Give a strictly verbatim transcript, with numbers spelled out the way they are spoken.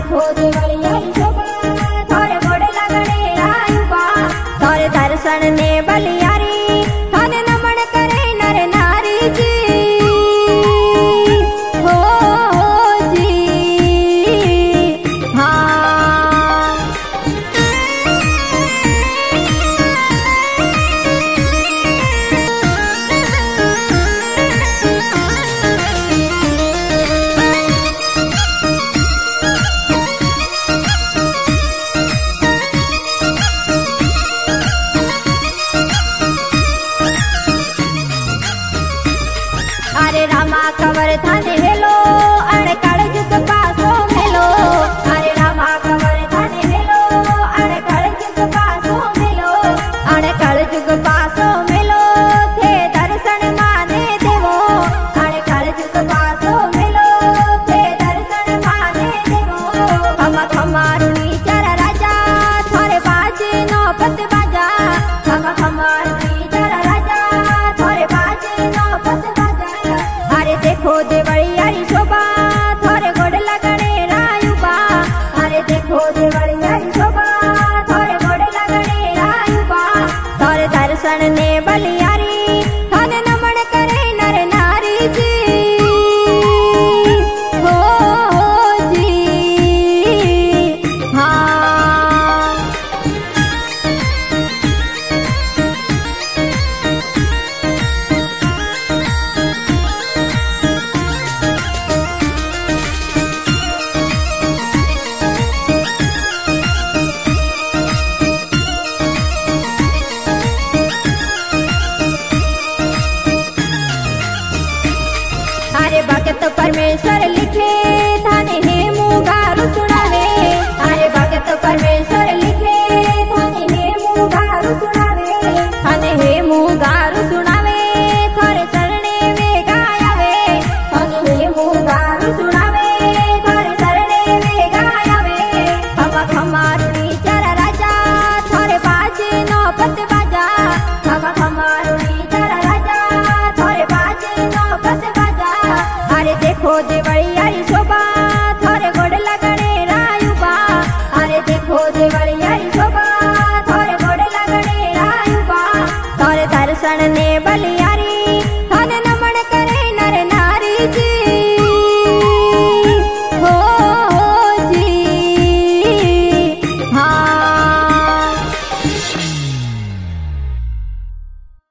देखो देवलियारी शोभा थारे गोड़ लगने आयुबा थारे दर्शन ने बलियारी थाने नमन करे नर नारी जी हो, हो जी हाँ। अरे रामा कवर थाने हेलो अरे काल जुग पासो मेलो अरे रामा कवर थाने हेलो अरे काल जुग पासो मेलो अरे काल जुग पासो मेलो थे दर्शन माने देवो अरे काल जुग पासो मेलो थे दर्शन माने देवो हम खमारुनी चर राजा थारे बाजे नो पत बाजा हम खमारुनी चर राजा थारे बाजे नो पत अरे देखो देवलियारी शोभा थारे गोड़ लगने रायुबा अरे देखो देवलियारी शोभा थारे गोड़ लगने रायुबा थारे दर्शन ने बलियारी थाने नमन करे नर नारी जी हो, हो जी हाँ। अरे भगत परमेश्वर लिखे थाने हे मुगारु सुनावे अरे भगत परमेश्वर लिखे थाने हे मुगारु सुनावे थाने हे मुगारु सुनावे थारे चरणे में गायावे थाने हे मुगारु सुनावे थारे चरणे में गायावे हम खमारुनी चर राजा थारे बाजे नो पत बाजा हम खमारुनी चर राजा थारे बाजे नो पत बाजा अरे देखो देवलियारी शोभा थारे गोड़ लगने रायुबा अरे देखो देवलियारी शोभा थारे गोड़ लगने रायुबा थारे दर्शन ने